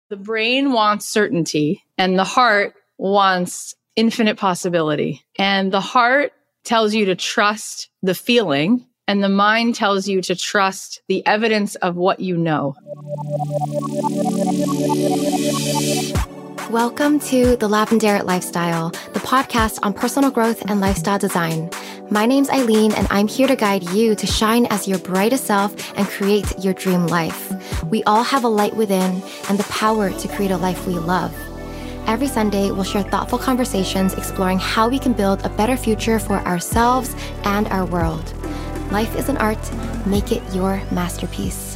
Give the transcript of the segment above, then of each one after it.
The brain wants certainty and the heart wants infinite possibility. And the heart tells you to trust the feeling and the mind tells you to trust the evidence of what you know. Welcome to The Lavendaire Lifestyle, the podcast on personal growth and lifestyle design. My name's Eileen, and I'm here to guide you to shine as your brightest self and create your dream life. We all have a light within and the power to create a life we love. Every Sunday, we'll share thoughtful conversations exploring how we can build a better future for ourselves and our world. Life is an art. Make it your masterpiece.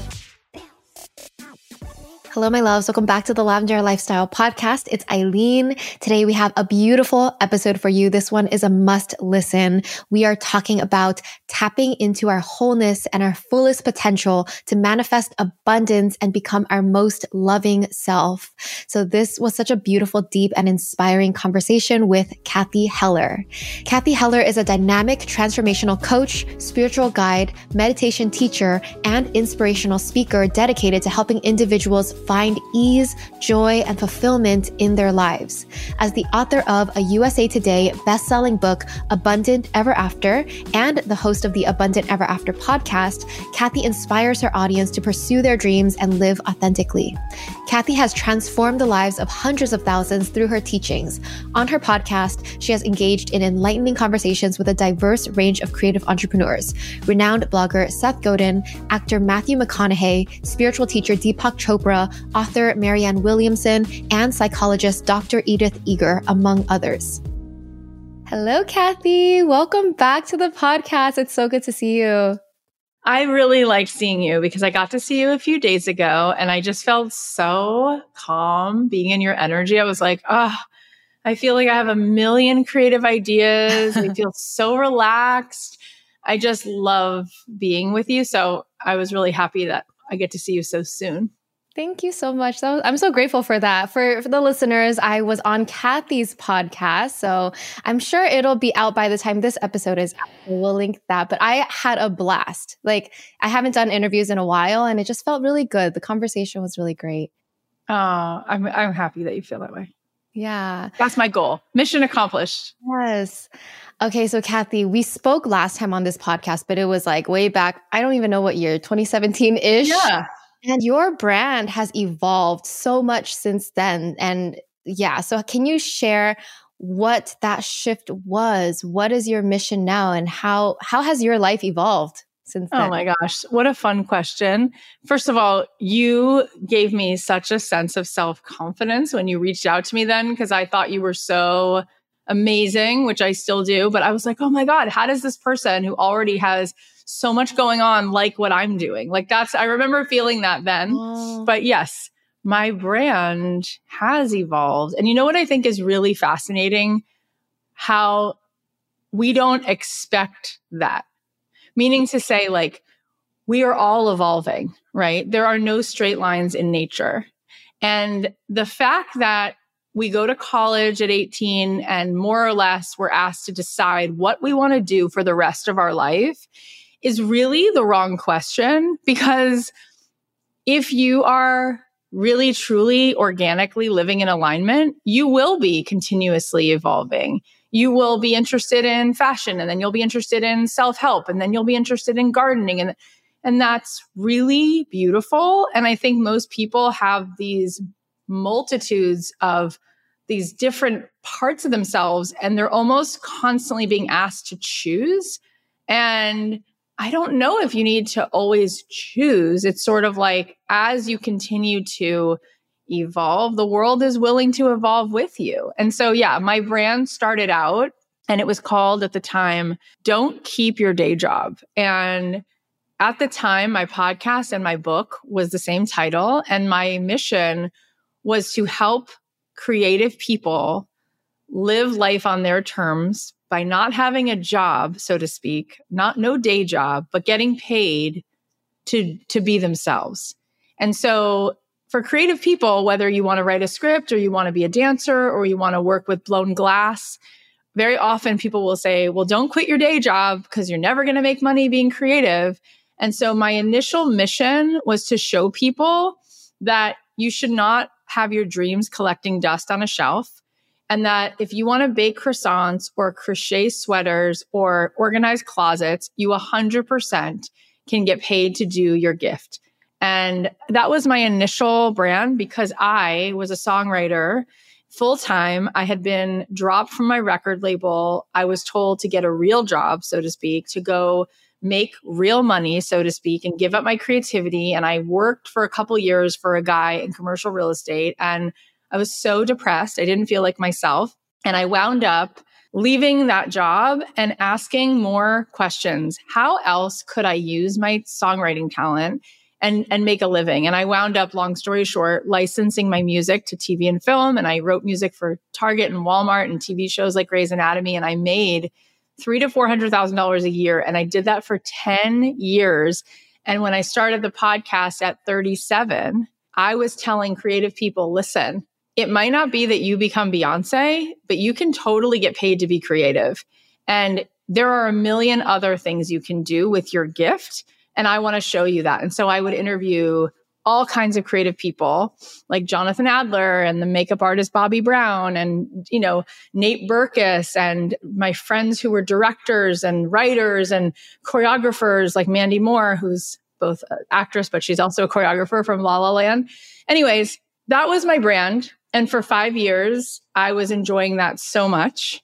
Hello, my loves. Welcome back to the Lavendaire Lifestyle podcast. It's Eileen. Today, we have a beautiful episode for you. This one is a must listen. We are talking about tapping into our wholeness and our fullest potential to manifest abundance and become our most loving self. So this was such a beautiful, deep, and inspiring conversation with Cathy Heller. Cathy Heller is a dynamic transformational coach, spiritual guide, meditation teacher, and inspirational speaker dedicated to helping individuals find ease, joy, and fulfillment in their lives. As the author of a USA Today best-selling book, Abundant Ever After, and the host of the Abundant Ever After podcast, Cathy inspires her audience to pursue their dreams and live authentically. Cathy has transformed the lives of hundreds of thousands through her teachings. On her podcast, she has engaged in enlightening conversations with a diverse range of creative entrepreneurs. Renowned blogger Seth Godin, actor Matthew McConaughey, spiritual teacher Deepak Chopra, author Marianne Williamson, and psychologist Dr. Edith Eger, among others. Hello, Cathy. Welcome back to the podcast. It's so good to see you. I really liked seeing you because I got to see you a few days ago and I just felt so calm being in your energy. I was like, I feel like I have a million creative ideas. I feel so relaxed. I just love being with you. So I was really happy that I get to see you so soon. Thank you so much. I'm so grateful for that. For the listeners, I was on Cathy's podcast, so I'm sure it'll be out by the time this episode is out. We'll link that. But I had a blast. Like, I haven't done interviews in a while, and it just felt really good. The conversation was really great. I'm happy that you feel that way. Yeah. That's my goal. Mission accomplished. Yes. Okay, so Cathy, we spoke last time on this podcast, but it was like way back. I don't even know what year, 2017-ish? Yeah. And your brand has evolved so much since then. And yeah, so can you share what that shift was? What is your mission now? And how has your life evolved since then? Oh my gosh, what a fun question. First of all, you gave me such a sense of self-confidence when you reached out to me then, because I thought you were so amazing, which I still do. But I was like, oh my God, how does this person who already has so much going on like what I'm doing? Like I remember feeling that then. But yes, my brand has evolved. And you know what I think is really fascinating? How we don't expect that. Meaning to say, like, we are all evolving, right? There are no straight lines in nature. And the fact that we go to college at 18 and more or less we're asked to decide what we want to do for the rest of our life is really the wrong question, because if you are really, truly, organically living in alignment, you will be continuously evolving. You will be interested in fashion, and then you'll be interested in self-help, and then you'll be interested in gardening. And that's really beautiful. And I think most people have these multitudes of these different parts of themselves, and they're almost constantly being asked to choose. And I don't know if you need to always choose. It's sort of like, as you continue to evolve, the world is willing to evolve with you. And so, yeah, my brand started out and it was called at the time, Don't Keep Your Day Job. And at the time, my podcast and my book was the same title. And my mission was to help creative people live life on their terms by not having a job, so to speak, no day job, but getting paid to be themselves. And so for creative people, whether you want to write a script or you want to be a dancer or you want to work with blown glass, very often people will say, well, don't quit your day job because you're never going to make money being creative. And so my initial mission was to show people that you should not have your dreams collecting dust on a shelf. And that if you want to bake croissants or crochet sweaters or organize closets, you 100% can get paid to do your gift. And that was my initial brand because I was a songwriter full time. I had been dropped from my record label. I was told to get a real job, so to speak, to go make real money, so to speak, and give up my creativity. And I worked for a couple years for a guy in commercial real estate. And I was so depressed. I didn't feel like myself. And I wound up leaving that job and asking more questions. How else could I use my songwriting talent and make a living? And I wound up, long story short, licensing my music to TV and film. And I wrote music for Target and Walmart and TV shows like Grey's Anatomy. And I made $300,000 to $400,000 a year. And I did that for 10 years. And when I started the podcast at 37, I was telling creative people, listen, it might not be that you become Beyonce, but you can totally get paid to be creative. And there are a million other things you can do with your gift. And I want to show you that. And so I would interview all kinds of creative people like Jonathan Adler and the makeup artist Bobby Brown and, Nate Berkus and my friends who were directors and writers and choreographers like Mandy Moore, who's both an actress, but she's also a choreographer from La La Land. Anyways, that was my brand. And for 5 years, I was enjoying that so much.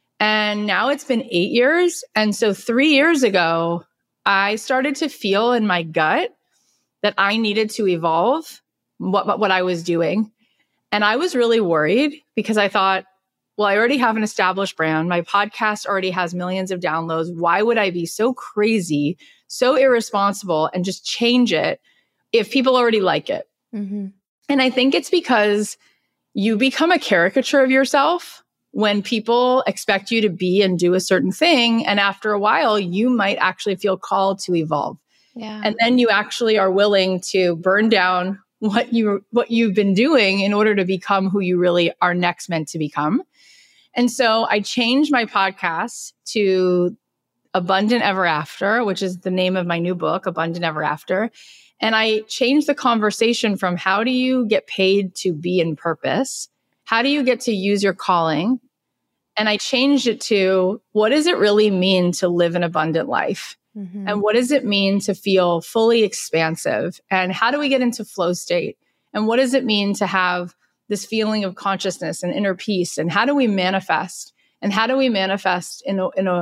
And now it's been 8 years. And so 3 years ago, I started to feel in my gut that I needed to evolve what I was doing. And I was really worried because I thought, well, I already have an established brand. My podcast already has millions of downloads. Why would I be so crazy, so irresponsible, and just change it if people already like it? Mm-hmm. And I think it's because you become a caricature of yourself when people expect you to be and do a certain thing. And after a while, you might actually feel called to evolve. Yeah. And then you actually are willing to burn down what you've been doing in order to become who you really are next meant to become. And so I changed my podcast to Abundant Ever After, which is the name of my new book, Abundant Ever After. And I changed the conversation from how do you get paid to be in purpose? How do you get to use your calling? And I changed it to what does it really mean to live an abundant life? Mm-hmm. And what does it mean to feel fully expansive? And how do we get into flow state? And what does it mean to have this feeling of consciousness and inner peace? And how do we manifest? And how do we manifest in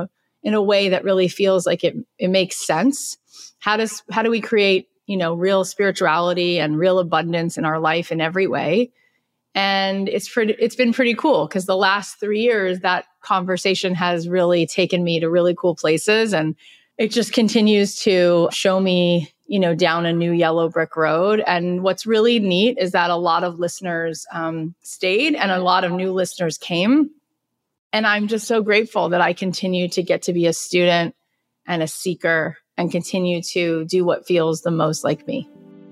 a way that really feels like it makes sense? How do we create real spirituality and real abundance in our life in every way? And it's been pretty cool because the last 3 years, that conversation has really taken me to really cool places. And it just continues to show me, down a new yellow brick road. And what's really neat is that a lot of listeners stayed and a lot of new listeners came. And I'm just so grateful that I continue to get to be a student and a seeker and continue to do what feels the most like me.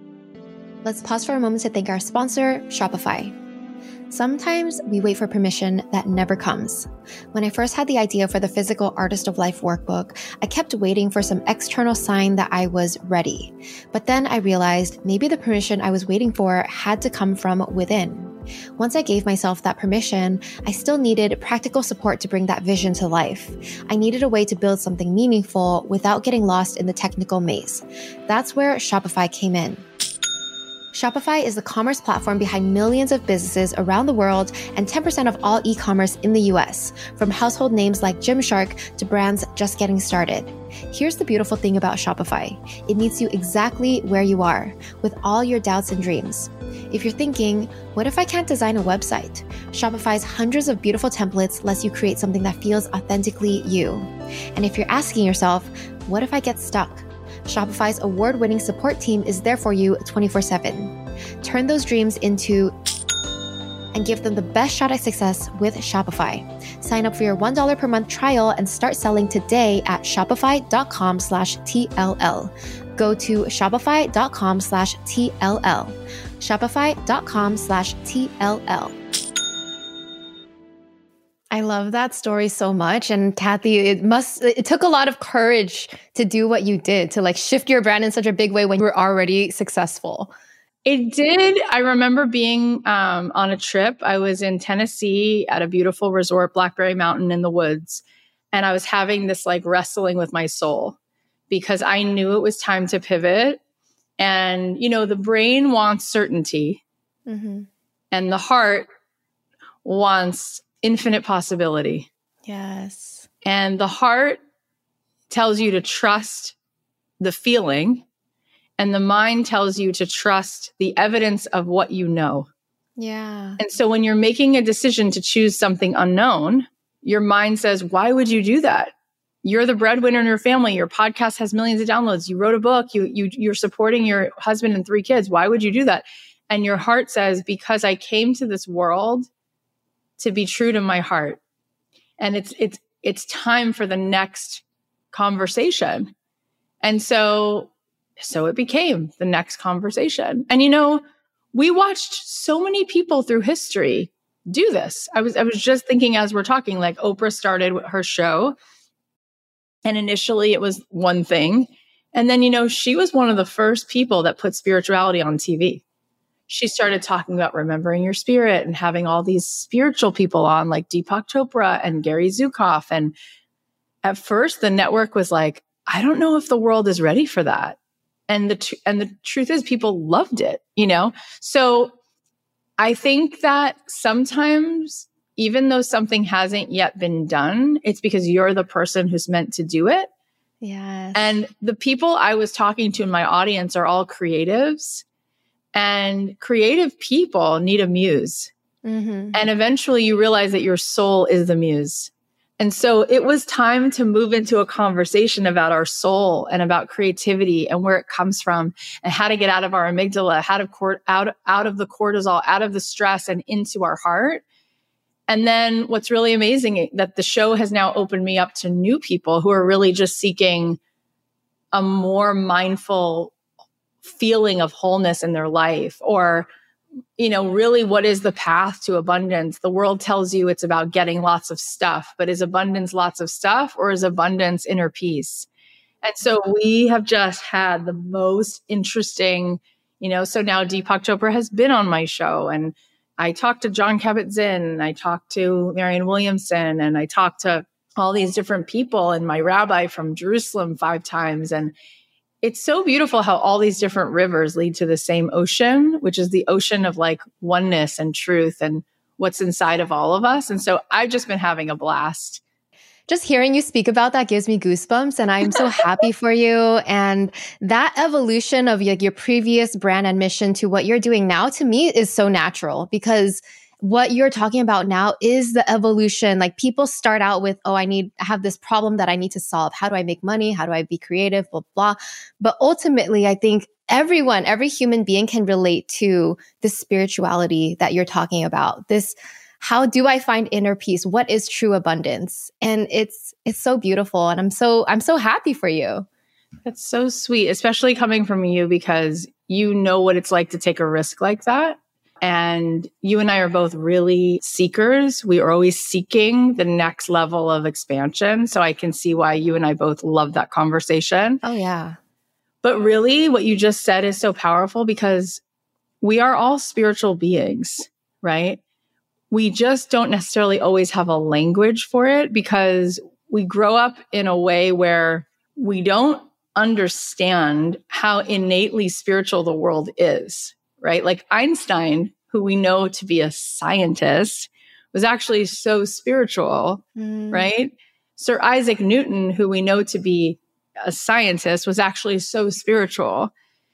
Let's pause for a moment to thank our sponsor, Shopify. Sometimes we wait for permission that never comes. When I first had the idea for the Physical Artist of Life workbook, I kept waiting for some external sign that I was ready. But then I realized maybe the permission I was waiting for had to come from within. Once I gave myself that permission, I still needed practical support to bring that vision to life. I needed a way to build something meaningful without getting lost in the technical maze. That's where Shopify came in. Shopify is the commerce platform behind millions of businesses around the world and 10% of all e-commerce in the US, from household names like Gymshark to brands just getting started. Here's the beautiful thing about Shopify. It meets you exactly where you are, with all your doubts and dreams. If you're thinking, what if I can't design a website? Shopify's hundreds of beautiful templates lets you create something that feels authentically you. And if you're asking yourself, what if I get stuck? Shopify's award-winning support team is there for you 24/7. Turn those dreams into and give them the best shot at success with Shopify. Sign up for your $1 per month trial and start selling today at shopify.com/TLL. Go to shopify.com/TLL. Shopify.com/TLL. I love that story so much. And Kathy, it took a lot of courage to do what you did, to shift your brand in such a big way when you were already successful. It did. I remember being on a trip. I was in Tennessee at a beautiful resort, Blackberry Mountain in the woods. And I was having this like wrestling with my soul because I knew it was time to pivot. And, you know, the brain wants certainty and the heart wants infinite possibility. Yes. And the heart tells you to trust the feeling, and the mind tells you to trust the evidence of what you know. Yeah. And so when you're making a decision to choose something unknown, your mind says, why would you do that? You're the breadwinner in your family. Your podcast has millions of downloads. You wrote a book. You're supporting your husband and 3 kids. Why would you do that? And your heart says, because I came to this world to be true to my heart. And it's time for the next conversation. And so it became the next conversation. And, you know, we watched so many people through history do this. I was just thinking as we're talking, like Oprah started her show, and initially it was one thing. And then, you know, she was one of the first people that put spirituality on TV. She started talking about remembering your spirit and having all these spiritual people on, like Deepak Chopra and Gary Zukav. And at first the network was like, I don't know if the world is ready for that. And the truth is people loved it, you know? So I think that sometimes, even though something hasn't yet been done, it's because you're the person who's meant to do it. Yes. And the people I was talking to in my audience are all creatives, and creative people need a muse. And eventually you realize that your soul is the muse. And so it was time to move into a conversation about our soul and about creativity and where it comes from and how to get out of our amygdala, out of the cortisol, out of the stress and into our heart. And then what's really amazing that the show has now opened me up to new people who are really just seeking a more mindful feeling of wholeness in their life, or, you know, really what is the path to abundance? The world tells you it's about getting lots of stuff, but is abundance lots of stuff, or is abundance inner peace? And so we have just had the most interesting, you know, so now Deepak Chopra has been on my show, and I talked to Jon Kabat-Zinn, I talked to Marianne Williamson, and I talked to all these different people, and my rabbi from Jerusalem 5 times. And it's so beautiful how all these different rivers lead to the same ocean, which is the ocean of like oneness and truth and what's inside of all of us. And so I've just been having a blast. Just hearing you speak about that gives me goosebumps, and I'm so happy for you. And that evolution of your previous brand and mission to what you're doing now, to me, is so natural, because what you're talking about now is the evolution. Like, people start out with, oh, I have this problem that I need to solve. How do I make money? How do I be creative? Blah, blah. But ultimately, I think every human being can relate to this spirituality that you're talking about. This, how do I find inner peace? What is true abundance? And it's so beautiful. And I'm so happy for you. That's so sweet, especially coming from you, because you know what it's like to take a risk like that. And you and I are both really seekers. We are always seeking the next level of expansion. So I can see why you and I both love that conversation. Oh, yeah. But really, what you just said is so powerful, because we are all spiritual beings, right? We just don't necessarily always have a language for it, because we grow up in a way where we don't understand how innately spiritual the world is. Right? Like Einstein, who we know to be a scientist, was actually so spiritual, right? Sir Isaac Newton, who we know to be a scientist, was actually so spiritual.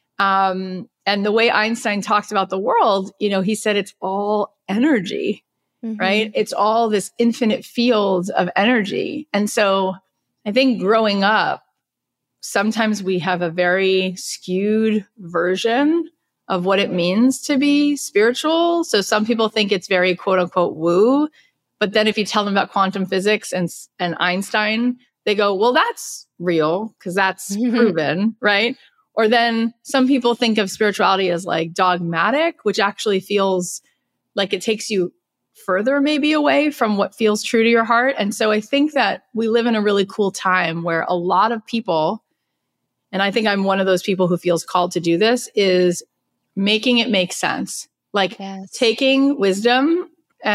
And the way Einstein talked about the world, you know, he said it's all energy, right? It's all this infinite field of energy. And so I think growing up, sometimes we have a very skewed version of what it means to be spiritual. So some people think it's very quote unquote woo, but then if you tell them about quantum physics and Einstein, they go, well, that's real because that's proven, right? Or then some people think of spirituality as like dogmatic, which actually feels like it takes you further maybe away from what feels true to your heart. And so I think that we live in a really cool time where a lot of people, and I think I'm one of those people who feels called to do this, is making it make sense. Like Yes. taking wisdom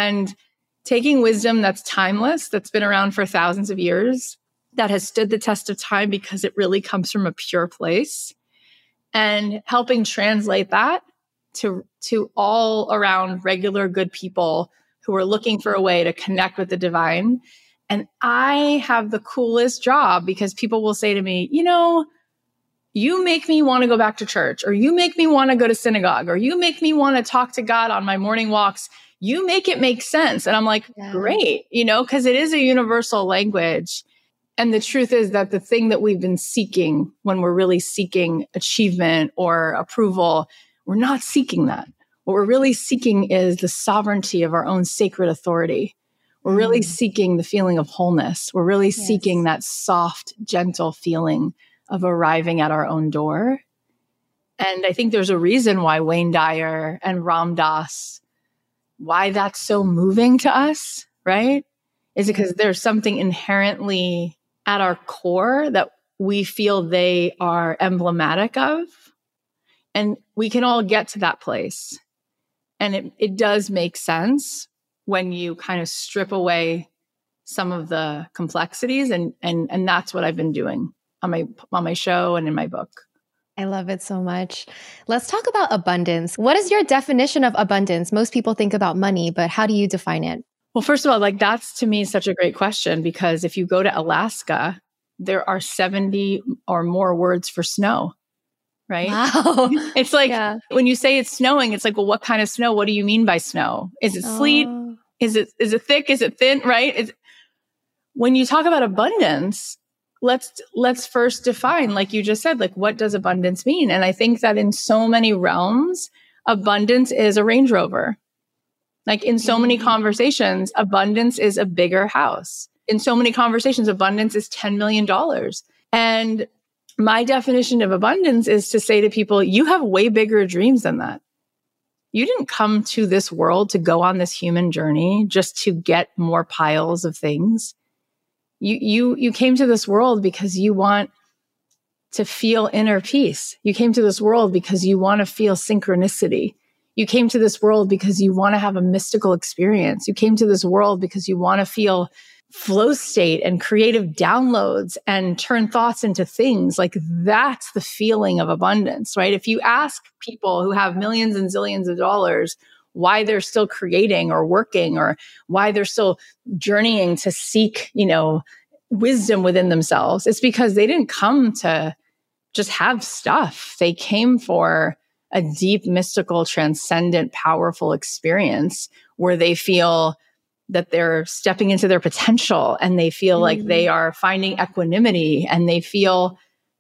that's timeless, that's been around for thousands of years, that has stood the test of time because it really comes from a pure place, and helping translate that to all around regular good people who are looking for a way to connect with the divine. And I have the coolest job because people will say to me, you make me want to go back to church, or you make me want to go to synagogue, or you make me want to talk to God on my morning walks. You make it make sense. And I'm like, great, because it is a universal language. And the truth is that the thing that we've been seeking when we're really seeking achievement or approval, we're not seeking that. What we're really seeking is the sovereignty of our own sacred authority. We're really seeking the feeling of wholeness. We're really seeking that soft, gentle feeling of arriving at our own door. And I think there's a reason why Wayne Dyer and Ram Dass, why that's so moving to us, right? Is because there's something inherently at our core that we feel they are emblematic of. And we can all get to that place. And it does make sense when you kind of strip away some of the complexities. And that's what I've been doing on my show and in my book. I love it so much. Let's talk about abundance. What is your definition of abundance? Most people think about money, but how do you define it? Well, first of all, that's to me such a great question, because if you go to Alaska, there are 70 or more words for snow, right? Wow. It's like when you say it's snowing, it's like, well, what kind of snow? What do you mean by snow? Is it sleet? Is it thick? Is it thin? Right? When you talk about abundance, let's first define, like you just said, like, what does abundance mean? And I think that in so many realms, abundance is a Range Rover. Like in so many conversations, abundance is a bigger house. In so many conversations, abundance is $10 million. And my definition of abundance is to say to people, you have way bigger dreams than that. You didn't come to this world to go on this human journey just to get more piles of things. You came to this world because you want to feel inner peace. You came to this world because you want to feel synchronicity. You came to this world because you want to have a mystical experience. You came to this world because you want to feel flow state and creative downloads and turn thoughts into things. Like that's the feeling of abundance, right? If you ask people who have millions and zillions of dollars why they're still creating or working, or why they're still journeying to seek, wisdom within themselves, it's because they didn't come to just have stuff. They came for a deep, mystical, transcendent, powerful experience where they feel that they're stepping into their potential, and they feel like they are finding equanimity, and they feel,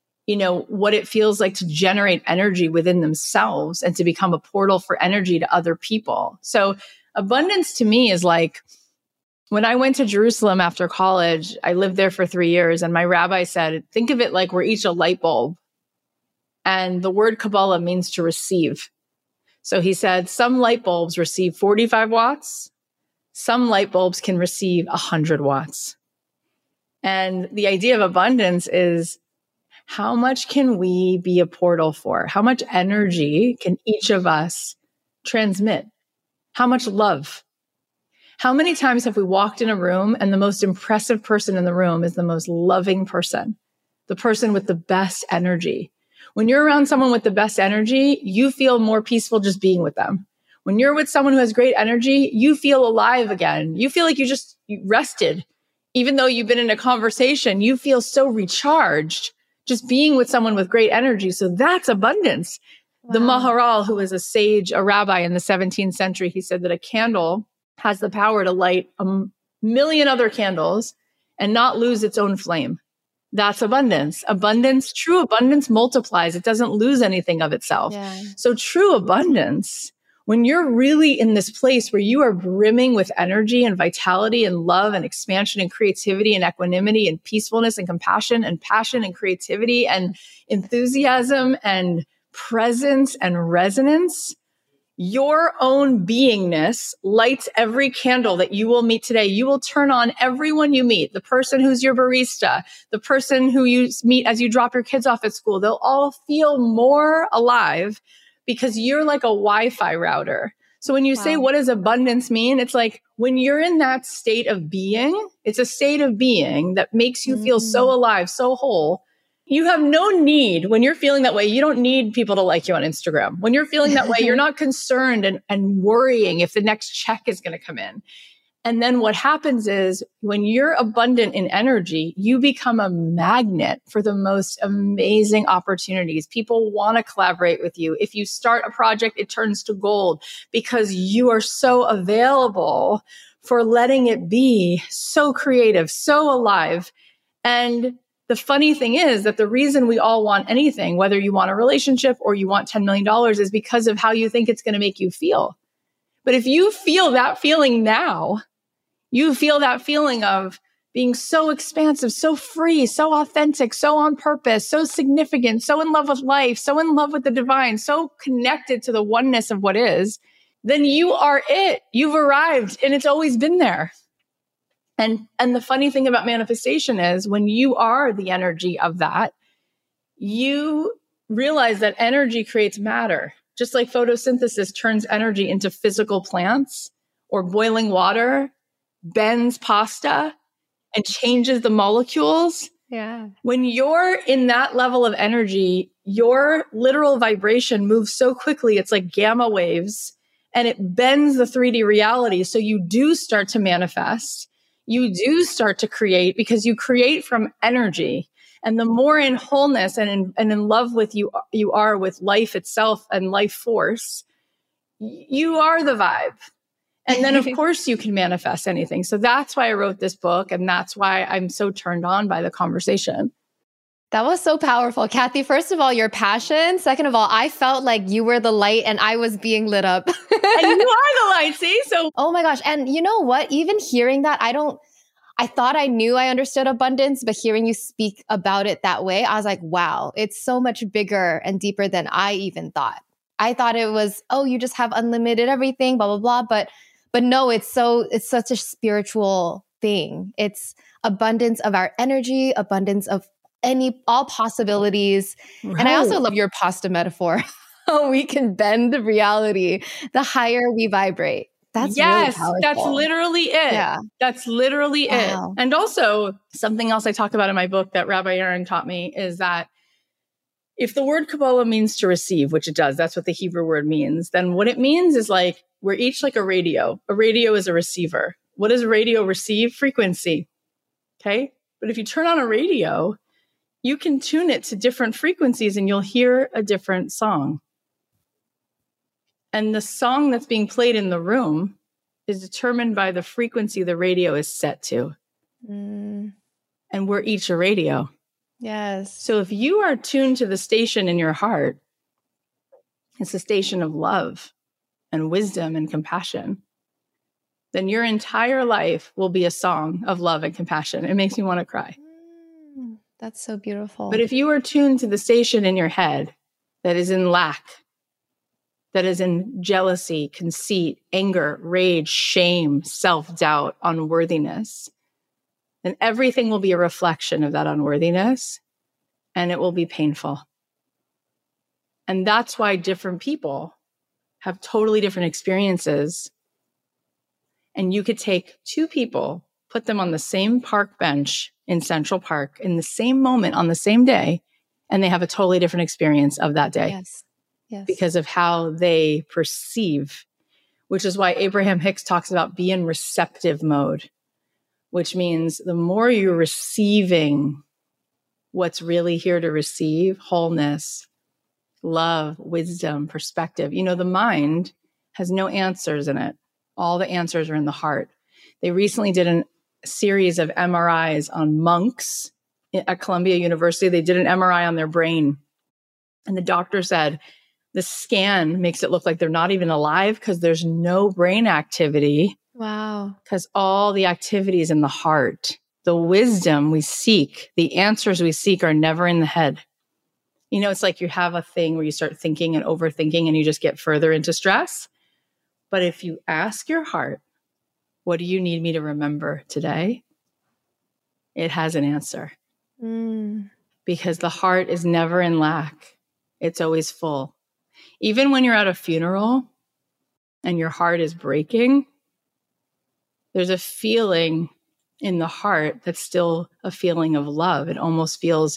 what it feels like to generate energy within themselves and to become a portal for energy to other people. So abundance to me is like, when I went to Jerusalem after college, I lived there for 3 years, and my rabbi said, think of it like we're each a light bulb. And the word Kabbalah means to receive. So he said, some light bulbs receive 45 watts. Some light bulbs can receive 100 watts. And the idea of abundance is, how much can we be a portal for? How much energy can each of us transmit? How much love? How many times have we walked in a room and the most impressive person in the room is the most loving person, the person with the best energy? When you're around someone with the best energy, you feel more peaceful just being with them. When you're with someone who has great energy, you feel alive again. You feel like you rested. Even though you've been in a conversation, you feel so recharged just being with someone with great energy. So that's abundance. Wow. The Maharal, who was a sage, a rabbi in the 17th century, he said that a candle has the power to light a million other candles and not lose its own flame. That's abundance. True abundance multiplies. It doesn't lose anything of itself. Yeah. So true abundance, when you're really in this place where you are brimming with energy and vitality and love and expansion and creativity and equanimity and peacefulness and compassion and passion and creativity and enthusiasm and presence and resonance, your own beingness lights every candle that you will meet today. You will turn on everyone you meet, the person who's your barista, the person who you meet as you drop your kids off at school. They'll all feel more alive because you're like a Wi-Fi router. So when you say, what does abundance mean? It's like when you're in that state of being, it's a state of being that makes you feel so alive, so whole. You have no need, when you're feeling that way, you don't need people to like you on Instagram. When you're feeling that way, you're not concerned and worrying if the next check is going to come in. And then what happens is when you're abundant in energy, you become a magnet for the most amazing opportunities. People want to collaborate with you. If you start a project, it turns to gold because you are so available for letting it be so creative, so alive. And the funny thing is that the reason we all want anything, whether you want a relationship or you want $10 million, is because of how you think it's going to make you feel. But if you feel that feeling now, you feel that feeling of being so expansive, so free, so authentic, so on purpose, so significant, so in love with life, so in love with the divine, so connected to the oneness of what is, then you are it. You've arrived and it's always been there. And the funny thing about manifestation is when you are the energy of that, you realize that energy creates matter. Just like photosynthesis turns energy into physical plants, or boiling water bends pasta and changes the molecules. Yeah. When you're in that level of energy, your literal vibration moves so quickly. It's like gamma waves, and it bends the 3D reality. So you do start to manifest. You do start to create because you create from energy. And the more in wholeness and in love with you are with life itself and life force, you are the vibe. And then, of course, you can manifest anything. So that's why I wrote this book. And that's why I'm so turned on by the conversation. That was so powerful. Kathy, first of all, your passion. Second of all, I felt like you were the light and I was being lit up. And you are the light, see? So, oh my gosh. And you know what? Even hearing that, I thought I knew I understood abundance, but hearing you speak about it that way, I was like, wow, it's so much bigger and deeper than I even thought. I thought it was, oh, you just have unlimited everything, blah, blah, blah. But no, it's such a spiritual thing. It's abundance of our energy, abundance of all possibilities. Right. And I also love your pasta metaphor. How we can bend reality the higher we vibrate. That's really powerful. That's literally it. Yeah. That's literally it. And also something else I talk about in my book that Rabbi Aaron taught me is that if the word Kabbalah means to receive, which it does, that's what the Hebrew word means, then what it means is like, we're each like a radio. A radio is a receiver. What does a radio receive? Frequency. Okay. But if you turn on a radio, you can tune it to different frequencies and you'll hear a different song. And the song that's being played in the room is determined by the frequency the radio is set to. And we're each a radio. Yes. So if you are tuned to the station in your heart, it's a station of love and wisdom and compassion, then your entire life will be a song of love and compassion. It makes me want to cry. That's so beautiful. But if you are tuned to the station in your head that is in lack, that is in jealousy, conceit, anger, rage, shame, self-doubt, unworthiness, then everything will be a reflection of that unworthiness, and it will be painful. And that's why different people have totally different experiences. And you could take two people, put them on the same park bench in Central Park in the same moment on the same day, and they have a totally different experience of that day. Yes. Yes. Because of how they perceive, which is why Abraham Hicks talks about be in receptive mode, which means the more you're receiving what's really here to receive, wholeness, love, wisdom, perspective. You know, the mind has no answers in it. All the answers are in the heart. They recently did a series of MRIs on monks at Columbia University. They did an MRI on their brain. And the doctor said, the scan makes it look like they're not even alive because there's no brain activity. Wow. Because all the activity is in the heart. The wisdom we seek, the answers we seek are never in the head. You know, it's like you have a thing where you start thinking and overthinking and you just get further into stress. But if you ask your heart, what do you need me to remember today? It has an answer. Because the heart is never in lack. It's always full. Even when you're at a funeral and your heart is breaking, there's a feeling in the heart that's still a feeling of love. It almost feels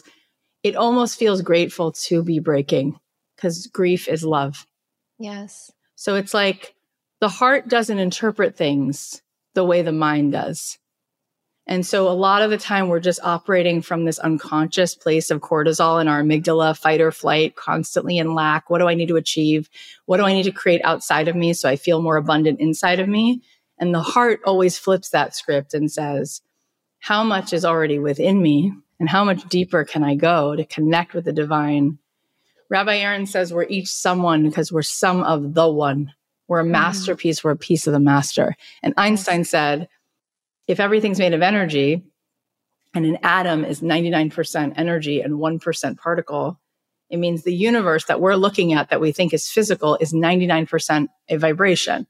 grateful to be breaking, because grief is love. Yes. So it's like the heart doesn't interpret things the way the mind does. And so a lot of the time we're just operating from this unconscious place of cortisol in our amygdala, fight or flight, constantly in lack. What do I need to achieve? What do I need to create outside of me so I feel more abundant inside of me? And the heart always flips that script and says, how much is already within me and how much deeper can I go to connect with the divine? Rabbi Aaron says we're each someone because we're some of the one. We're a masterpiece. We're a piece of the master. And Einstein said, if everything's made of energy and an atom is 99% energy and 1% particle, it means the universe that we're looking at that we think is physical is 99% a vibration.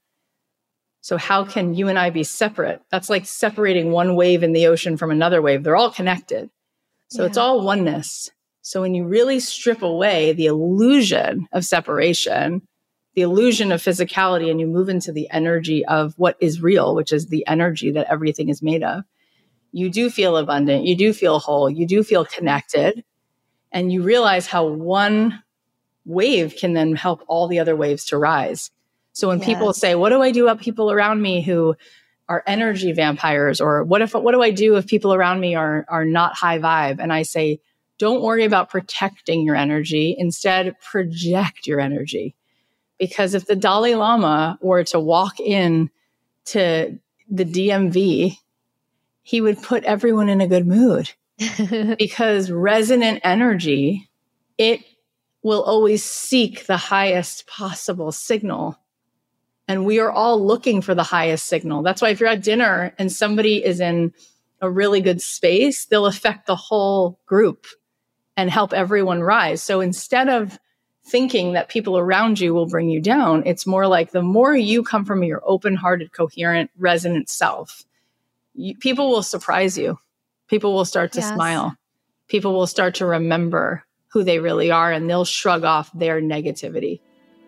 So how can you and I be separate? That's like separating one wave in the ocean from another wave. They're all connected. So it's all oneness. So when you really strip away the illusion of separation, the illusion of physicality, and you move into the energy of what is real, which is the energy that everything is made of, you do feel abundant, you do feel whole, you do feel connected, and you realize how one wave can then help all the other waves to rise. So when people say, what do I do about people around me who are energy vampires? Or what do I do if people around me are not high vibe? And I say, don't worry about protecting your energy. Instead, project your energy. Because if the Dalai Lama were to walk in to the DMV, he would put everyone in a good mood. Because resonant energy, it will always seek the highest possible signal. And we are all looking for the highest signal. That's why if you're at dinner and somebody is in a really good space, they'll affect the whole group and help everyone rise. So instead of thinking that people around you will bring you down, it's more like the more you come from your open-hearted, coherent, resonant self, people will surprise you. People will start to smile. People will start to remember who they really are, and they'll shrug off their negativity.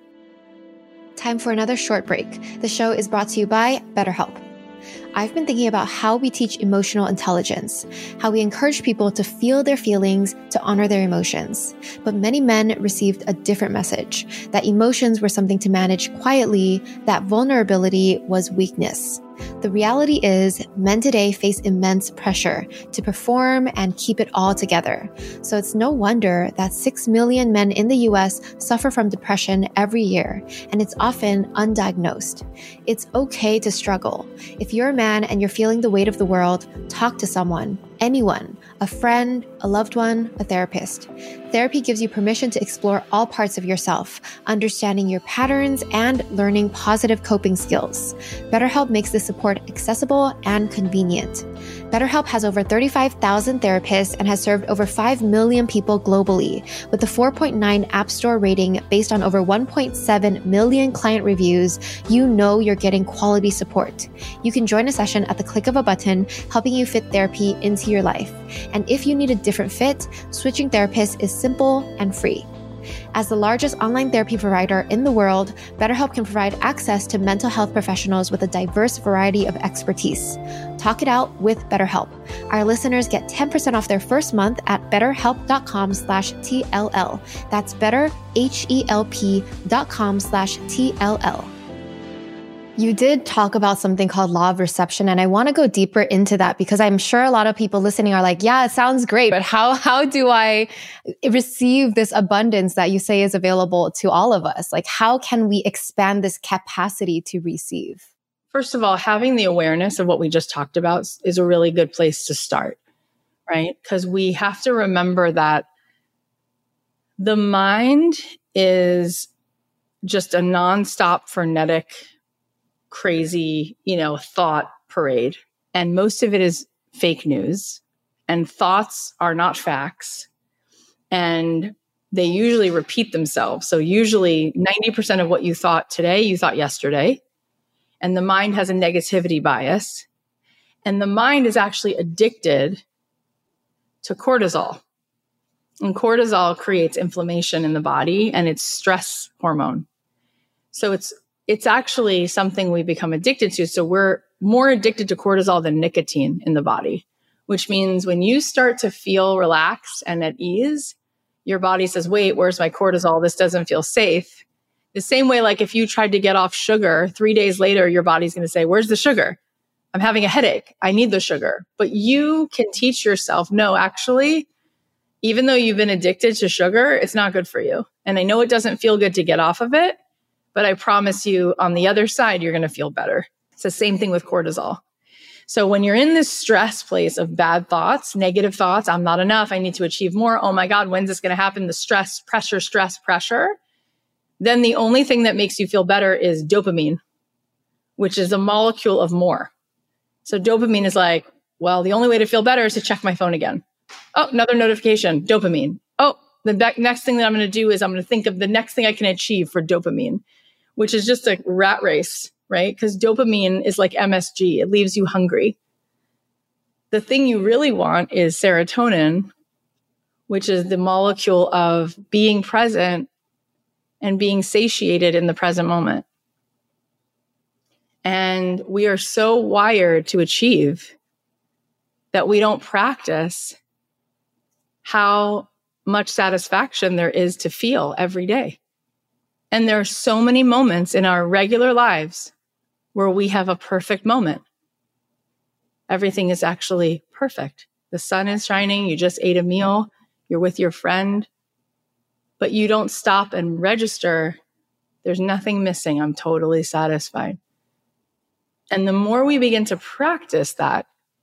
Time for another short break. The show is brought to you by BetterHelp. I've been thinking about how we teach emotional intelligence, how we encourage people to feel their feelings, to honor their emotions. But many men received a different message, that emotions were something to manage quietly, that vulnerability was weakness. The reality is, men today face immense pressure to perform and keep it all together. So it's no wonder that 6 million men in the US suffer from depression every year, and it's often undiagnosed. It's okay to struggle. If you're a man and you're feeling the weight of the world, talk to someone, anyone, a friend, a loved one, a therapist. Therapy gives you permission to explore all parts of yourself, understanding your patterns and learning positive coping skills. BetterHelp makes this support accessible and convenient. BetterHelp has over 35,000 therapists and has served over 5 million people globally. With a 4.9 App Store rating based on over 1.7 million client reviews, you know you're getting quality support. You can join a session at the click of a button, helping you fit therapy into your life. And if you need a different fit, switching therapists is simple and free. As the largest online therapy provider in the world, BetterHelp can provide access to mental health professionals with a diverse variety of expertise. Talk it out with BetterHelp. Our listeners get 10% off their first month at betterhelp.com/TLL. That's betterhelp.com/TLL. You did talk about something called law of reception, and I want to go deeper into that because I'm sure a lot of people listening are like, yeah, it sounds great, but how do I receive this abundance that you say is available to all of us? Like, how can we expand this capacity to receive? First of all, having the awareness of what we just talked about is a really good place to start, right? Because we have to remember that the mind is just a nonstop frenetic crazy, thought parade. And most of it is fake news, and thoughts are not facts. And they usually repeat themselves. So usually 90% of what you thought today, you thought yesterday. And the mind has a negativity bias. And the mind is actually addicted to cortisol. And cortisol creates inflammation in the body, and it's stress hormone. So it's actually something we become addicted to. So we're more addicted to cortisol than nicotine in the body, which means when you start to feel relaxed and at ease, your body says, wait, where's my cortisol? This doesn't feel safe. The same way, like if you tried to get off sugar, 3 days later, your body's going to say, where's the sugar? I'm having a headache. I need the sugar. But you can teach yourself, no, actually, even though you've been addicted to sugar, it's not good for you. And I know it doesn't feel good to get off of it, but I promise you on the other side, you're going to feel better. It's the same thing with cortisol. So when you're in this stress place of bad thoughts, negative thoughts, I'm not enough, I need to achieve more. Oh my God, when's this going to happen? The stress, pressure. Then the only thing that makes you feel better is dopamine, which is a molecule of more. So dopamine is like, well, the only way to feel better is to check my phone again. Oh, another notification, dopamine. Oh, the next thing that I'm going to do is I'm going to think of the next thing I can achieve for dopamine, which is just a rat race, right? Because dopamine is like MSG. It leaves you hungry. The thing you really want is serotonin, which is the molecule of being present and being satiated in the present moment. And we are so wired to achieve that we don't practice how much satisfaction there is to feel every day. And there are so many moments in our regular lives where we have a perfect moment. Everything is actually perfect. The sun is shining. You just ate a meal. You're with your friend, but you don't stop and register. There's nothing missing. I'm totally satisfied. And the more we begin to practice that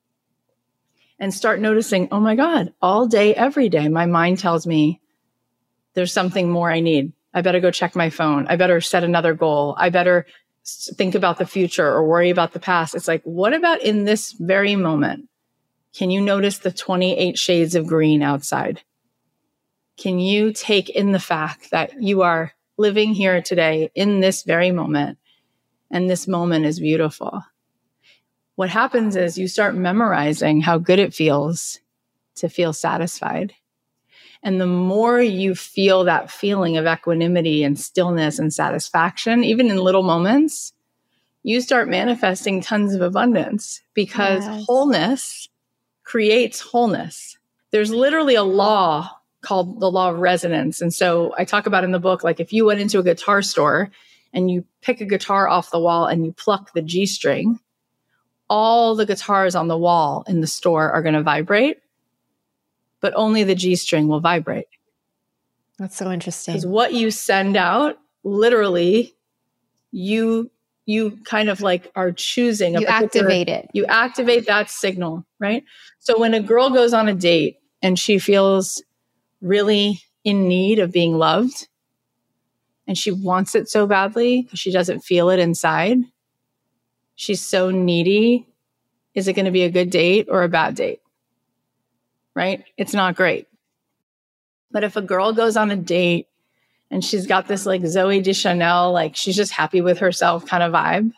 and start noticing, oh my God, all day, every day, my mind tells me there's something more I need. I better go check my phone. I better set another goal. I better think about the future or worry about the past. It's like, what about in this very moment? Can you notice the 28 shades of green outside? Can you take in the fact that you are living here today in this very moment, and this moment is beautiful? What happens is you start memorizing how good it feels to feel satisfied. And the more you feel that feeling of equanimity and stillness and satisfaction, even in little moments, you start manifesting tons of abundance, because wholeness creates wholeness. There's literally a law called the law of resonance. And so I talk about in the book, like if you went into a guitar store and you pick a guitar off the wall and you pluck the G string, all the guitars on the wall in the store are going to vibrate, but only the G string will vibrate. That's so interesting. Because what you send out, literally, you kind of like are choosing. You activate it. You activate that signal, right? So when a girl goes on a date and she feels really in need of being loved, and she wants it so badly because she doesn't feel it inside, she's so needy. Is it going to be a good date or a bad date? Right? It's not great. But if a girl goes on a date and she's got this like Zoe Deschanel, like she's just happy with herself kind of vibe,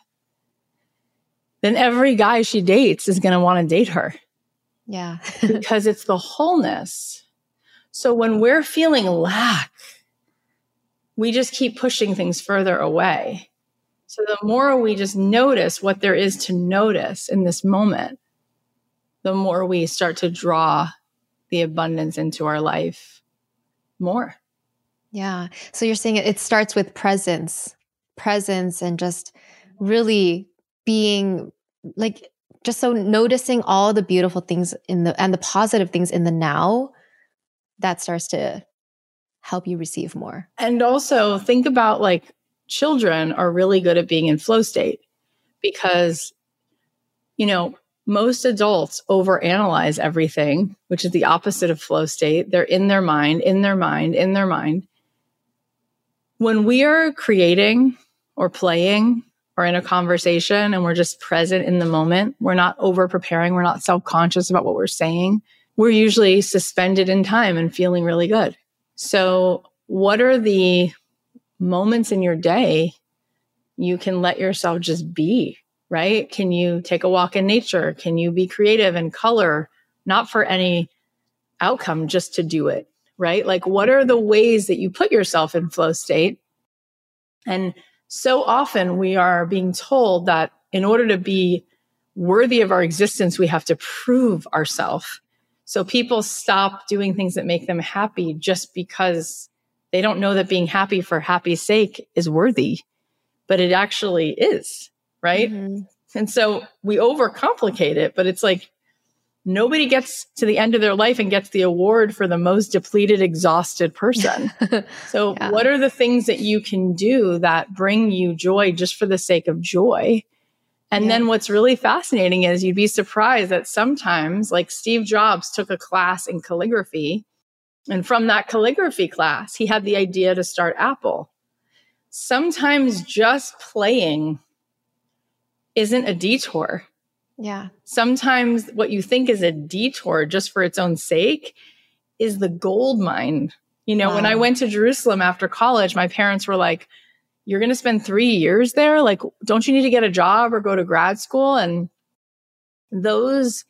then every guy she dates is going to want to date her. Yeah. Because it's the wholeness. So when we're feeling lack, we just keep pushing things further away. So the more we just notice what there is to notice in this moment, the more we start to draw the abundance into our life more. Yeah. So you're saying it starts with presence and just really being like, just so noticing all the beautiful things and the positive things in the now, that starts to help you receive more. And also think about like children are really good at being in flow state because, you know, most adults overanalyze everything, which is the opposite of flow state. They're in their mind. When we are creating or playing or in a conversation and we're just present in the moment, we're not over preparing, we're not self-conscious about what we're saying, we're usually suspended in time and feeling really good. So what are the moments in your day you can let yourself just be, right? Can you take a walk in nature? Can you be creative and color, not for any outcome, just to do it? right? Like, what are the ways that you put yourself in flow state? And so often we are being told that in order to be worthy of our existence, we have to prove ourselves. So people stop doing things that make them happy just because they don't know that being happy for happy's sake is worthy, but it actually is, right? Mm-hmm. And so we overcomplicate it, but it's like nobody gets to the end of their life and gets the award for the most depleted, exhausted person. So what are the things that you can do that bring you joy just for the sake of joy? And then what's really fascinating is you'd be surprised that sometimes, like Steve Jobs took a class in calligraphy, and from that calligraphy class, he had the idea to start Apple. Sometimes just playing isn't a detour. Yeah. Sometimes what you think is a detour just for its own sake is the gold mine. You know, when I went to Jerusalem after college, my parents were like, you're going to spend 3 years there? Like, don't you need to get a job or go to grad school? And those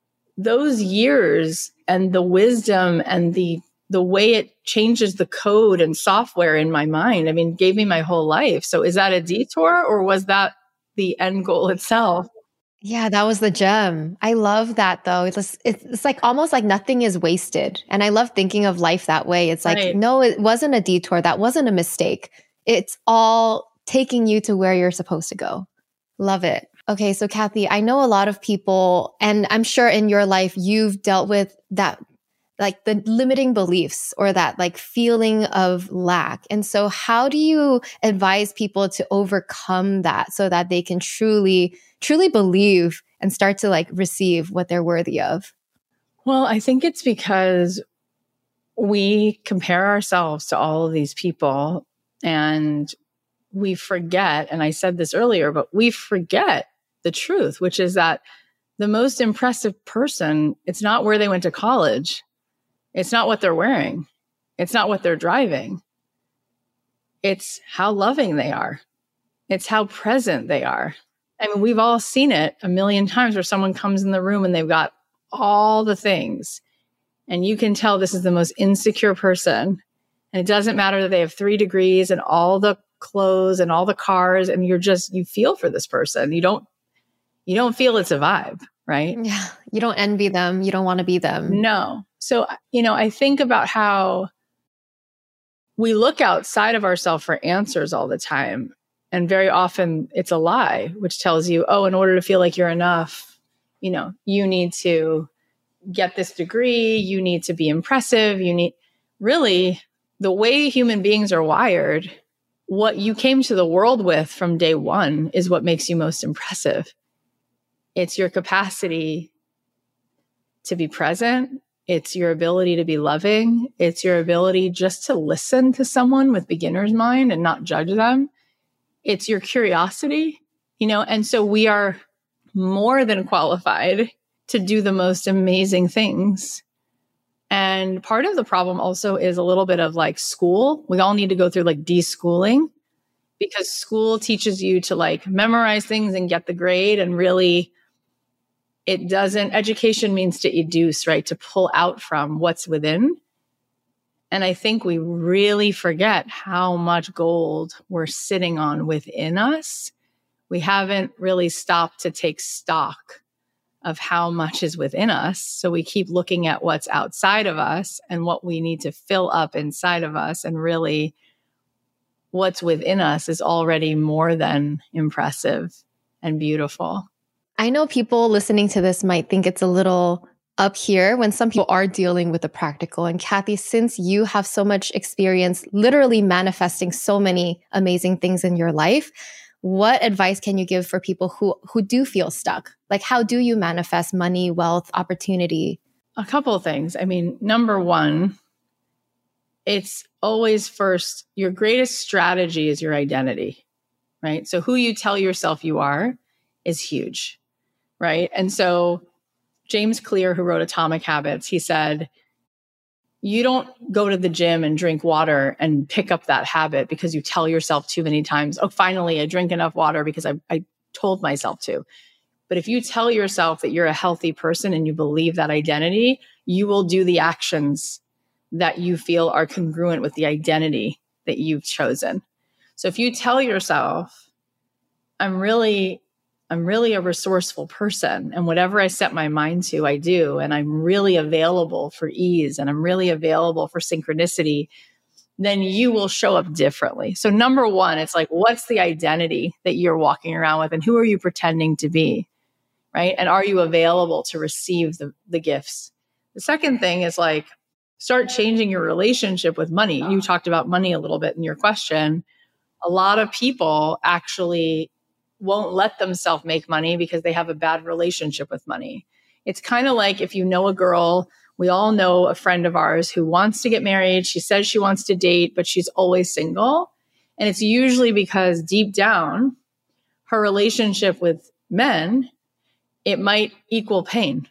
years and the wisdom and the way it changes the code and software in my mind, I mean, gave me my whole life. So is that a detour or was that the end goal itself? Yeah, that was the gem. I love that though. It's like almost like nothing is wasted. And I love thinking of life that way. It's like, no, it wasn't a detour. That wasn't a mistake. It's all taking you to where you're supposed to go. Love it. Okay. So Kathy, I know a lot of people, and I'm sure in your life, you've dealt with that, like the limiting beliefs or that like feeling of lack. And so how do you advise people to overcome that so that they can truly believe and start to like receive what they're worthy of? Well, I think it's because we compare ourselves to all of these people and we forget, and I said this earlier, but we forget the truth, which is that the most impressive person, it's not where they went to college. It's not what they're wearing. It's not what they're driving. It's how loving they are. It's how present they are. I mean, we've all seen it a million times where someone comes in the room and they've got all the things and you can tell this is the most insecure person. And it doesn't matter that they have 3 degrees and all the clothes and all the cars and you feel for this person. You don't feel it's a vibe, right? Yeah. You don't envy them. You don't want to be them. No. So, I think about how we look outside of ourselves for answers all the time. And very often it's a lie, which tells you, oh, in order to feel like you're enough, you need to get this degree. You need to be impressive. Really, the way human beings are wired, what you came to the world with from day one is what makes you most impressive. It's your capacity to be present. It's your ability to be loving. It's your ability just to listen to someone with beginner's mind and not judge them. It's your curiosity, and so we are more than qualified to do the most amazing things. And part of the problem also is a little bit of like school. We all need to go through like deschooling because school teaches you to like memorize things and get the grade. And really, education means to educe, right? To pull out from what's within. And I think we really forget how much gold we're sitting on within us. We haven't really stopped to take stock of how much is within us. So we keep looking at what's outside of us and what we need to fill up inside of us. And really, what's within us is already more than impressive and beautiful. I know people listening to this might think it's a little up here when some people are dealing with the practical. And Kathy, since you have so much experience literally manifesting so many amazing things in your life, what advice can you give for people who do feel stuck? Like, how do you manifest money, wealth, opportunity? A couple of things. I mean, number one, it's always first, your greatest strategy is your identity, right? So who you tell yourself you are is huge, right? And so James Clear, who wrote Atomic Habits, he said, you don't go to the gym and drink water and pick up that habit because you tell yourself too many times, oh, finally, I drink enough water because I told myself to. But if you tell yourself that you're a healthy person and you believe that identity, you will do the actions that you feel are congruent with the identity that you've chosen. So if you tell yourself, I'm really a resourceful person, and whatever I set my mind to, I do, and I'm really available for ease, and I'm really available for synchronicity, then you will show up differently. So number one, it's like, what's the identity that you're walking around with, and who are you pretending to be, right? And are you available to receive the gifts? The second thing is like, start changing your relationship with money. You talked about money a little bit in your question. A lot of people actually won't let themselves make money because they have a bad relationship with money. It's kind of like if you know a girl, we all know a friend of ours who wants to get married. She says she wants to date, but she's always single. And it's usually because deep down, her relationship with men, it might equal pain.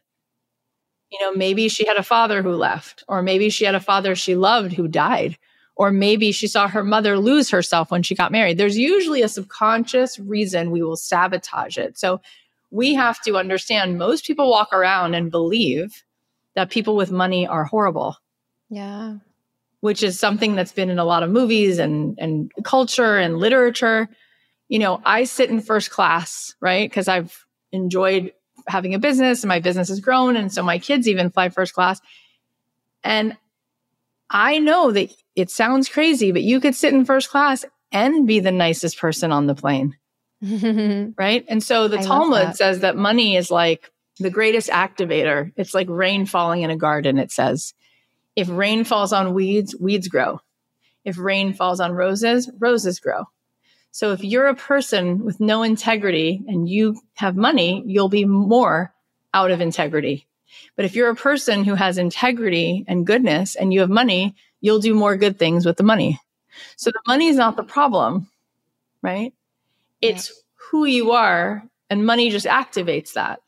You know, maybe she had a father who left, or maybe she had a father she loved who died, or maybe she saw her mother lose herself when she got married. There's usually a subconscious reason we will sabotage it. So we have to understand most people walk around and believe that people with money are horrible. Yeah. Which is something that's been in a lot of movies and culture and literature. You know, I sit in first class, right? Because I've enjoyed having a business and my business has grown. And so my kids even fly first class. And I know that it sounds crazy, but you could sit in first class and be the nicest person on the plane. Right? And so the Talmud says that money is like the greatest activator. It's like rain falling in a garden, it says. If rain falls on weeds, weeds grow. If rain falls on roses, roses grow. So if you're a person with no integrity and you have money, you'll be more out of integrity. But if you're a person who has integrity and goodness and you have money, you'll do more good things with the money. So the money is not the problem, right? It's who you are, and money just activates that.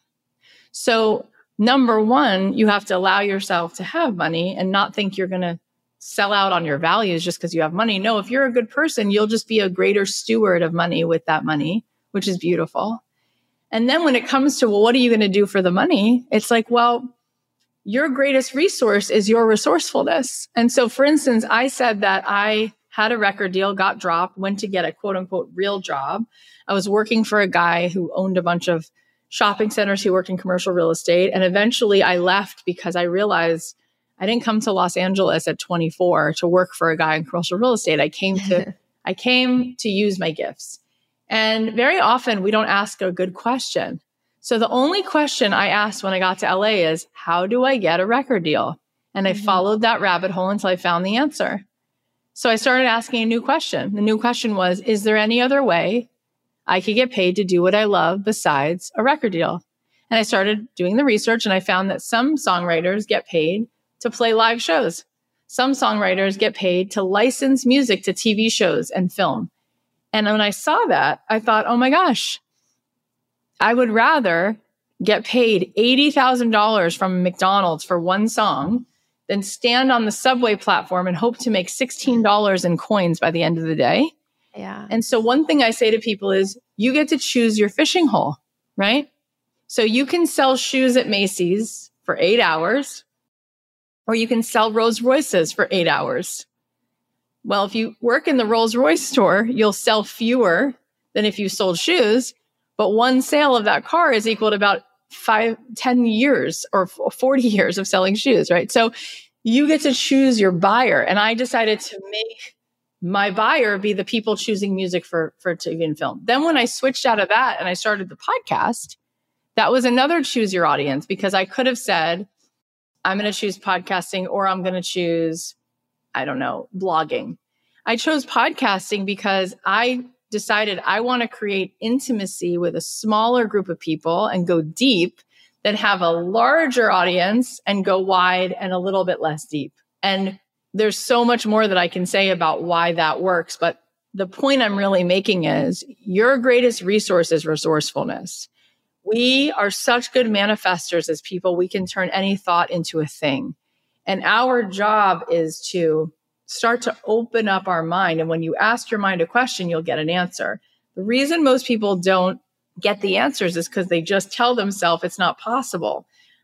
So number one, you have to allow yourself to have money and not think you're going to sell out on your values just because you have money. No, if you're a good person, you'll just be a greater steward of money with that money, which is beautiful. And then when it comes to, well, what are you going to do for the money? It's like, well, your greatest resource is your resourcefulness. And so, for instance, I said that I had a record deal, got dropped, went to get a quote unquote real job. I was working for a guy who owned a bunch of shopping centers. He worked in commercial real estate. And eventually I left because I realized I didn't come to Los Angeles at 24 to work for a guy in commercial real estate. I came to use my gifts. And very often we don't ask a good question. So the only question I asked when I got to LA is, how do I get a record deal? And I followed that rabbit hole until I found the answer. So I started asking a new question. The new question was, is there any other way I could get paid to do what I love besides a record deal? And I started doing the research, and I found that some songwriters get paid to play live shows. Some songwriters get paid to license music to TV shows and film. And when I saw that, I thought, oh my gosh, I would rather get paid $80,000 from McDonald's for one song than stand on the subway platform and hope to make $16 in coins by the end of the day. Yeah. And so one thing I say to people is, you get to choose your fishing hole, right? So you can sell shoes at Macy's for 8 hours, or you can sell Rolls Royces for 8 hours. Well, if you work in the Rolls Royce store, you'll sell fewer than if you sold shoes. But one sale of that car is equal to about 10 years or 40 years of selling shoes, right? So you get to choose your buyer. And I decided to make my buyer be the people choosing music for TV and film. Then when I switched out of that and I started the podcast, that was another choose your audience, because I could have said, I'm going to choose podcasting, or I'm going to choose, I don't know, blogging. I chose podcasting because I decided I want to create intimacy with a smaller group of people and go deep, than have a larger audience and go wide and a little bit less deep. And there's so much more that I can say about why that works. But the point I'm really making is your greatest resource is resourcefulness. We are such good manifestors as people. We can turn any thought into a thing. And our job is to start to open up our mind. And when you ask your mind a question, you'll get an answer. The reason most people don't get the answers is because they just tell themselves it's not possible.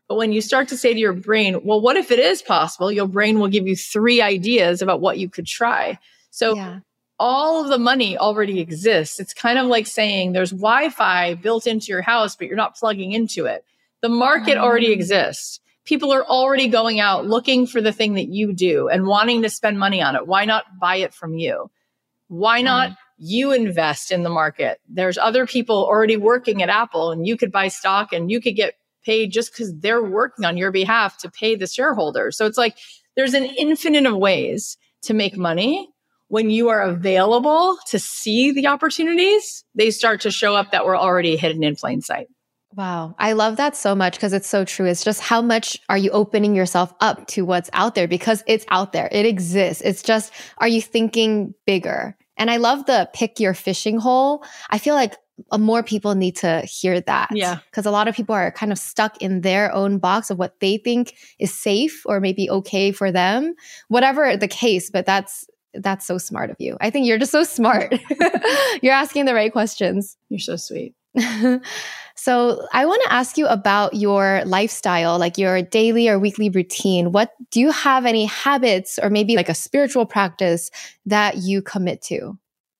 But when you start to say to your brain, well, what if it is possible? Your brain will give you 3 ideas about what you could try. So all of the money already exists. It's kind of like saying there's Wi-Fi built into your house, but you're not plugging into it. The market already exists. People are already going out looking for the thing that you do and wanting to spend money on it. Why not buy it from you? Why not you invest in the market? There's other people already working at Apple, and you could buy stock and you could get paid just because they're working on your behalf to pay the shareholders. So it's like there's an infinite of ways to make money. When you are available to see the opportunities, they start to show up that were already hidden in plain sight. Wow. I love that so much because it's so true. It's just how much are you opening yourself up to what's out there, because it's out there. It exists. It's just, are you thinking bigger? And I love the pick your fishing hole. I feel like more people need to hear that. Yeah. Because a lot of people are kind of stuck in their own box of what they think is safe or maybe okay for them, whatever the case. But that's so smart of you. I think you're just so smart. You're asking the right questions. You're so sweet. So I want to ask you about your lifestyle, like your daily or weekly routine. Do you have any habits or maybe like a spiritual practice that you commit to?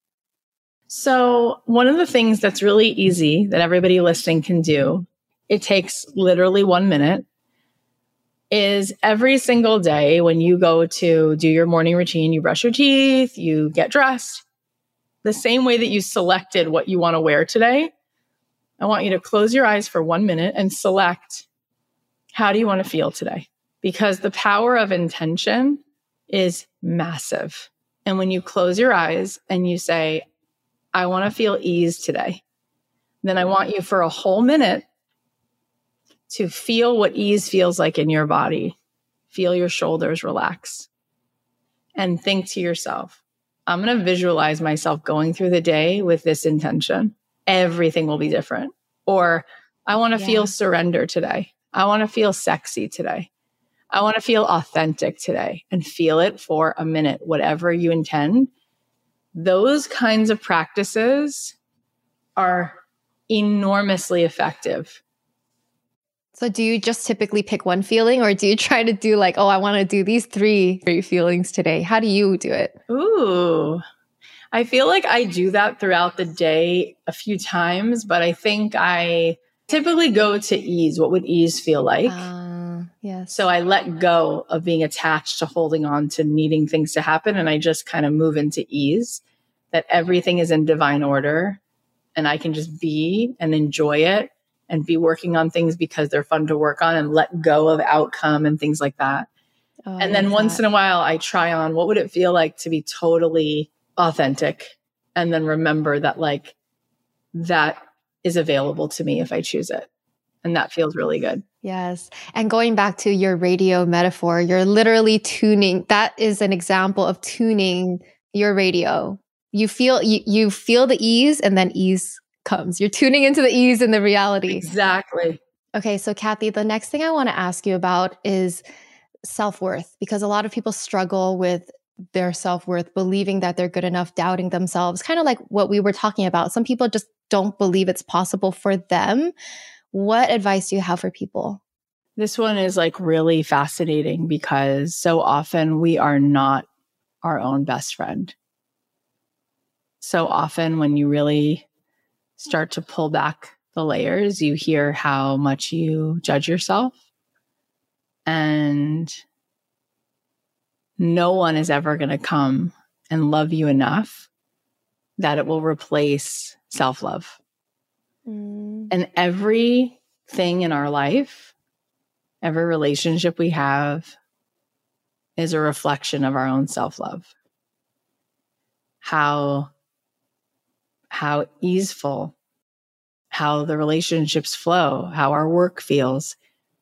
So one of the things that's really easy that everybody listening can do, it takes literally 1 minute, is every single day when you go to do your morning routine, you brush your teeth, you get dressed, the same way that you selected what you want to wear today, I want you to close your eyes for 1 minute and select, how do you want to feel today? Because the power of intention is massive. And when you close your eyes and you say, I want to feel ease today, then I want you for a whole minute to feel what ease feels like in your body. Feel your shoulders relax and think to yourself, I'm going to visualize myself going through the day with this intention. Everything will be different. Or I want to feel surrender today. I want to feel sexy today. I want to feel authentic today, and feel it for a minute, whatever you intend. Those kinds of practices are enormously effective. So do you just typically pick one feeling, or do you try to do like, oh, I want to do these three feelings today? How do you do it? Ooh, I feel like I do that throughout the day a few times, but I think I typically go to ease. What would ease feel like? Yes. So I let go of being attached to holding on to needing things to happen. And I just kind of move into ease, that everything is in divine order and I can just be and enjoy it and be working on things because they're fun to work on, and let go of outcome and things like that. Oh, and then once in a while I try on, what would it feel like to be totally authentic? And then remember that like that is available to me if I choose it. And that feels really good. Yes. And going back to your radio metaphor, you're literally tuning. That is an example of tuning your radio. You feel the ease, and then ease comes. You're tuning into the ease and the reality. Exactly. Okay. So Kathy, the next thing I want to ask you about is self-worth, because a lot of people struggle with their self-worth, believing that they're good enough, doubting themselves, kind of like what we were talking about. Some people just don't believe it's possible for them. What advice do you have for people? This one is like really fascinating because so often we are not our own best friend. So often when you really start to pull back the layers, you hear how much you judge yourself. And no one is ever going to come and love you enough that it will replace self-love. And everything in our life, every relationship we have is a reflection of our own self-love. How easeful, how the relationships flow, how our work feels.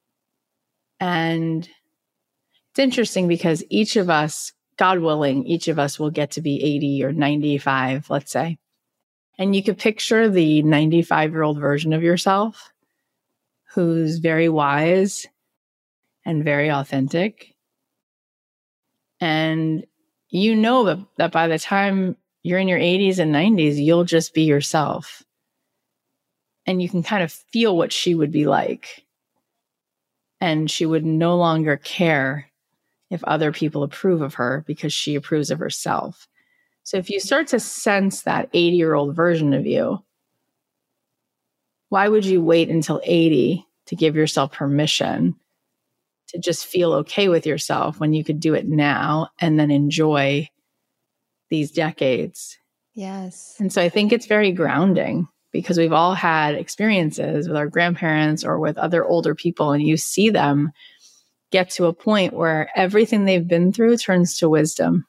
And it's interesting because each of us, God willing, each of us will get to be 80 or 95, let's say. And you could picture the 95-year-old version of yourself who's very wise and very authentic. And you know that by the time you're in your 80s and 90s, you'll just be yourself. And you can kind of feel what she would be like. and she would no longer care if other people approve of her because she approves of herself. So if you start to sense that 80-year-old version of you, why would you wait until 80 to give yourself permission to just feel okay with yourself when you could do it now and then enjoy these decades? Yes. And so I think it's very grounding because we've all had experiences with our grandparents or with other older people, and you see them get to a point where everything they've been through turns to wisdom.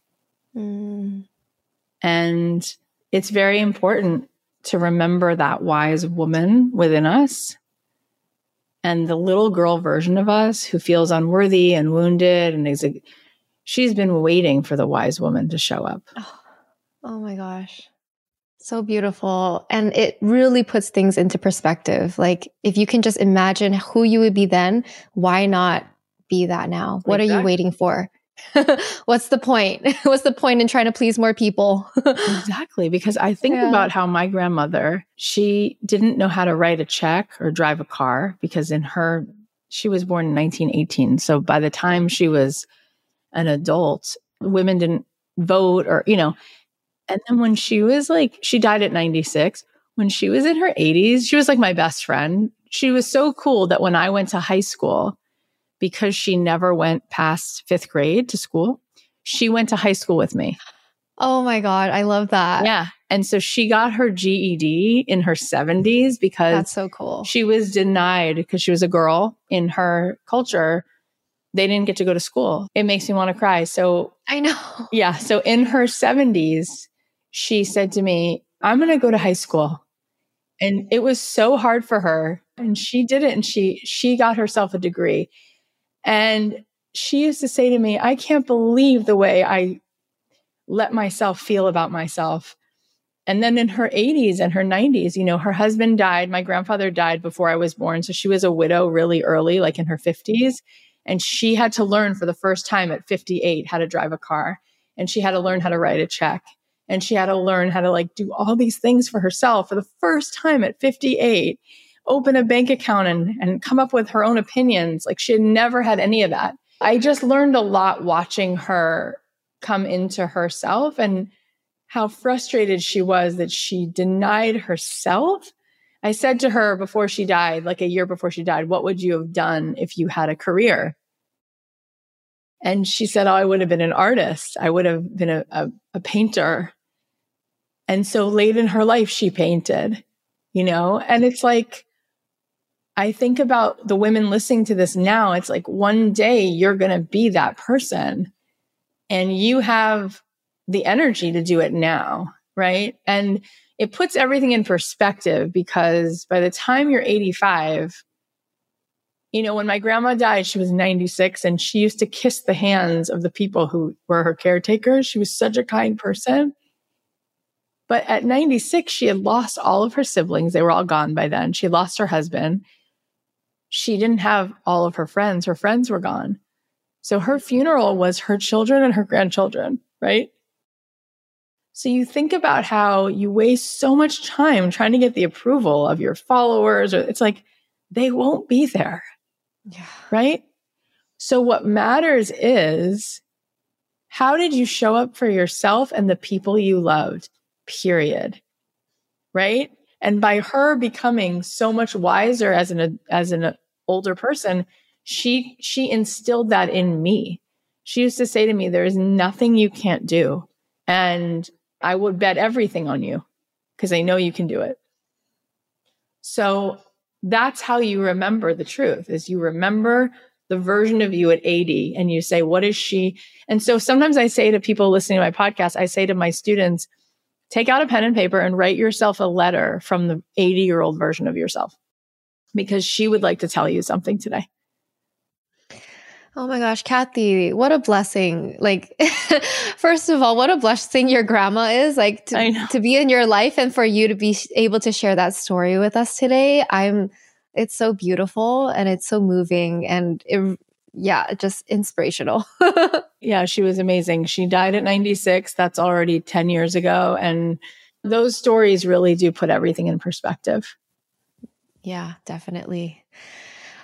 And it's very important to remember that wise woman within us and the little girl version of us who feels unworthy and wounded. And she's been waiting for the wise woman to show up. Oh my gosh. So beautiful. And it really puts things into perspective. Like if you can just imagine who you would be then, why not be that now? What are you waiting for? What's the point? What's the point in trying to please more people? Exactly. Because I think about how my grandmother, she didn't know how to write a check or drive a car because she was born in 1918. So by the time she was an adult, women didn't vote or, and then when she was she died at 96. When she was in her 80s, she was like my best friend. She was so cool that when I went to high school, because she never went past 5th grade to school, she went to high school with me. Oh my God. I love that. Yeah. And so she got her GED in her 70s because that's so cool. She was denied because she was a girl in her culture. They didn't get to go to school. It makes me want to cry. So I know. Yeah. So in her 70s, she said to me, I'm going to go to high school. And it was so hard for her. And she did it. And she got herself a degree. And she used to say to me, I can't believe the way I let myself feel about myself. And then in her 80s and her 90s, her husband died. My grandfather died before I was born. So she was a widow really early, like in her 50s. And she had to learn for the first time at 58 how to drive a car. And she had to learn how to write a check. And she had to learn how to do all these things for herself for the first time at 58. Open a bank account and come up with her own opinions. She had never had any of that. I just learned a lot watching her come into herself and how frustrated she was that she denied herself. I said to her before she died, a year before she died, what would you have done if you had a career? And she said, I would have been an artist. I would have been a painter. And so late in her life, she painted, and it's I think about the women listening to this now. It's one day you're going to be that person and you have the energy to do it now, right? And it puts everything in perspective because by the time you're 85, when my grandma died, she was 96 and she used to kiss the hands of the people who were her caretakers. She was such a kind person. But at 96, she had lost all of her siblings. They were all gone by then. She lost her husband. She didn't have all of her friends. Her friends were gone. So her funeral was her children and her grandchildren, right? So you think about how you waste so much time trying to get the approval of your followers. Or it's they won't be there, right? So what matters is how did you show up for yourself and the people you loved, period, right? And by her becoming so much wiser as an older person, she instilled that in me. She used to say to me, there is nothing you can't do. And I would bet everything on you because I know you can do it. So that's how you remember the truth, is you remember the version of you at 80 and you say, what is she? And so sometimes I say to people listening to my podcast, I say to my students, take out a pen and paper and write yourself a letter from the 80-year-old version of yourself, because she would like to tell you something today. Oh my gosh, Kathy, what a blessing. First of all, what a blessing your grandma is, to be in your life and for you to be able to share that story with us today. It's so beautiful and it's so moving and just inspirational. Yeah, she was amazing. She died at 96. That's already 10 years ago. And those stories really do put everything in perspective. Yeah, definitely.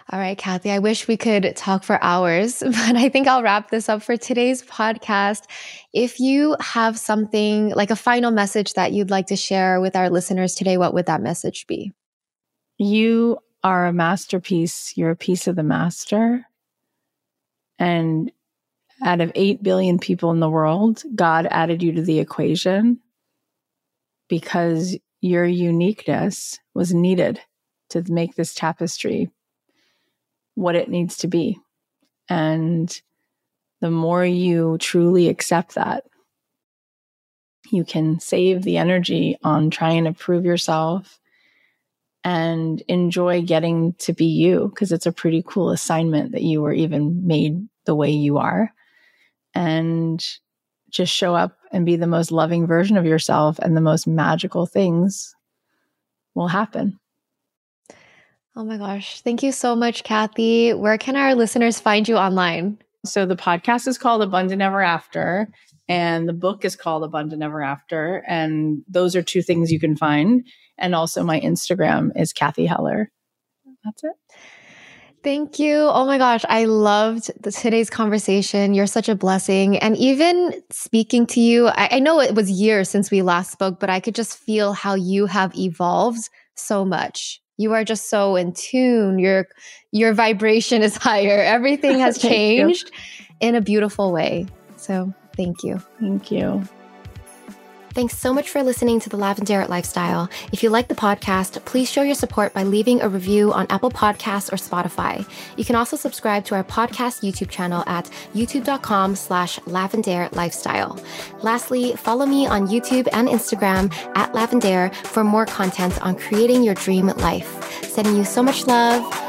All right, Kathy, I wish we could talk for hours, but I think I'll wrap this up for today's podcast. If you have something like a final message that you'd like to share with our listeners today, what would that message be? You are a masterpiece. You're a piece of the master. And out of 8 billion people in the world, God added you to the equation because your uniqueness was needed to make this tapestry what it needs to be. And the more you truly accept that, you can save the energy on trying to prove yourself and enjoy getting to be you, because it's a pretty cool assignment that you were even made the way you are. And just show up and be the most loving version of yourself, and the most magical things will happen. Oh my gosh. Thank you so much, Kathy. Where can our listeners find you online? So the podcast is called Abundant Ever After, and the book is called Abundant Ever After. And those are 2 things you can find. And also my Instagram is Kathy Heller. That's it. Thank you. Oh my gosh. I loved today's conversation. You're such a blessing. And even speaking to you, I know it was years since we last spoke, but I could just feel how you have evolved so much. You are just so in tune. Your vibration is higher. Everything has changed in a beautiful way. So thank you. Thank you. Thanks so much for listening to The Lavendaire Lifestyle. If you like the podcast, please show your support by leaving a review on Apple Podcasts or Spotify. You can also subscribe to our podcast YouTube channel at youtube.com/Lavendaire Lifestyle. Lastly, follow me on YouTube and Instagram at Lavendaire for more content on creating your dream life. Sending you so much love.